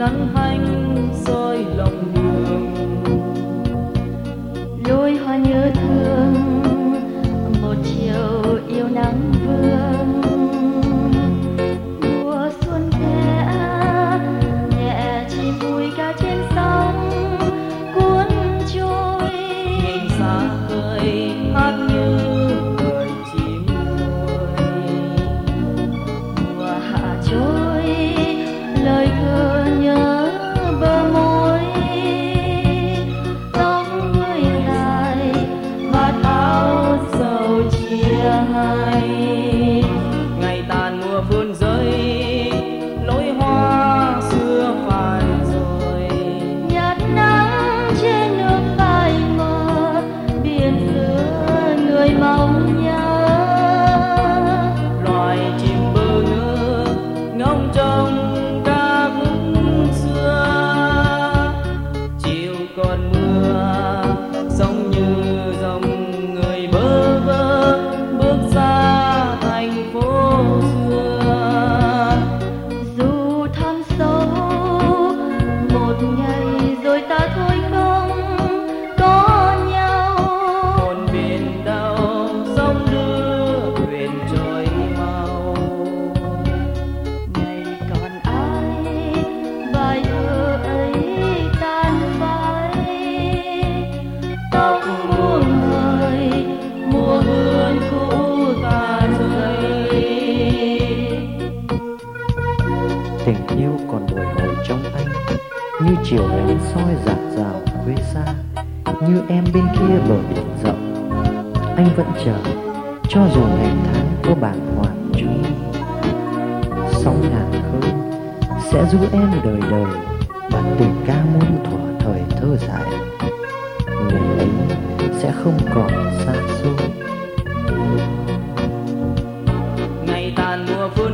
ngắn hanh soi lòng đường. Lối hoa nhớ thương một chiều yêu nắng vương. Mùa xuân khẽ nhẹ chim vui ca trên sóng cuốn trôi. Nhìn xa khơi hát như lời chim muối. Mùa hạ trôi lời thơ nhớ bờ môi. Tóc người dài vạt áo sầu chia hai. Ngày tàn mùa buồn rơi lối hoa xưa phai rồi. Nhạt nắng trên nước phai mờ biển xưa người mong nhớ. Loài chim bơ ngơ ngóng trông ca khúc xưa. Chiều còn mưa giống như dòng người bơ vơ bước ra thành phố xưa. Dù thăm sâu một ngày rồi ta thôi không có nhau. Hồn biển đau sóng đưa thuyền trôi mau. Ngày còn ai bài thơ ấy tan phai. Tóc buông hơi mùa hương cũ ta rơi. Tình yêu còn bồi hồi trong anh, như chiều nắng soi rạng rào quê xa. Như em bên kia bờ biển rộng, anh vẫn chờ cho dù ngày tháng có bàng hoàng trôi. Sóng ngàn khơi sẽ giữ em đời đời, bản tình ca muôn thuở thời thơ dại. Ngày ấy sẽ không còn xa xôi. Ngày tàn mùa